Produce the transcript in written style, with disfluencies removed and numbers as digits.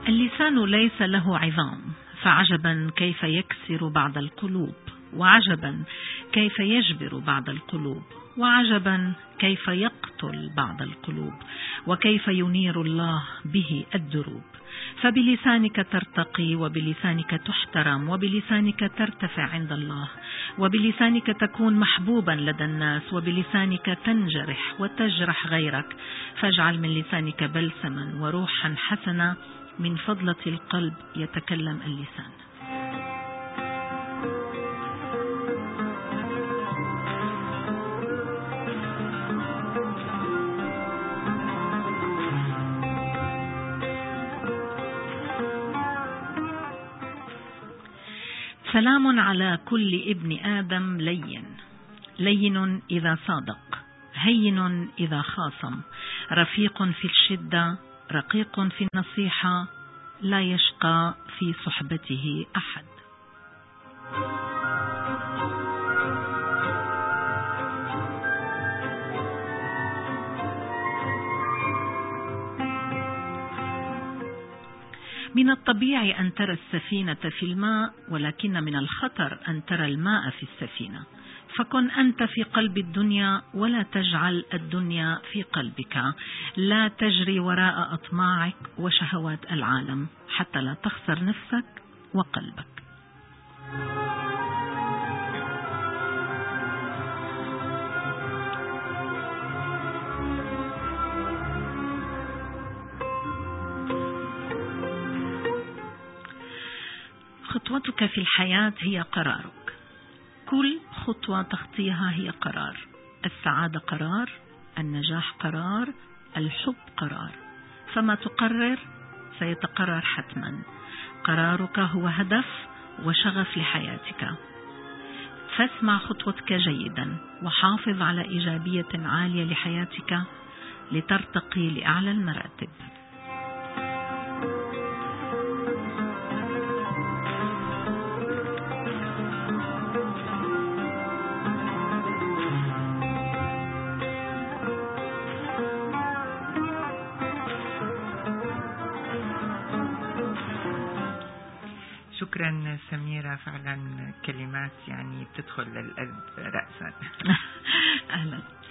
اللسان ليس له عظام، فعجبا كيف يكسر بعض القلوب، وعجبا كيف يجبر بعض القلوب، وعجبا كيف يقتل بعض القلوب، وكيف ينير الله به الدروب. فبلسانك ترتقي، وبلسانك تحترم، وبلسانك ترتفع عند الله، وبلسانك تكون محبوبا لدى الناس، وبلسانك تنجرح وتجرح غيرك. فاجعل من لسانك بلسما وروحا حسنا، من فضلة القلب يتكلم اللسان. سلام على كل ابن آدم لين، لين إذا صادق، هين إذا خاصم، رفيق في الشدة، رقيق في النصيحة، لا يشقى في صحبته أحد. من الطبيعي أن ترى السفينة في الماء، ولكن من الخطر أن ترى الماء في السفينة. فكن أنت في قلب الدنيا، ولا تجعل الدنيا في قلبك. لا تجري وراء أطماعك وشهوات العالم، حتى لا تخسر نفسك وقلبك. خطوتك في الحياة هي قرارك. كل خطوة تخطيها هي قرار. السعادة قرار، النجاح قرار، الحب قرار. فما تقرر سيتقرر حتما. قرارك هو هدف وشغف لحياتك. فاسمع خطوتك جيدا، وحافظ على إيجابية عالية لحياتك لترتقي لأعلى المراتب. شكرا سميرة، فعلا كلمات يعني بتدخل للقلب رأسا. أهلا.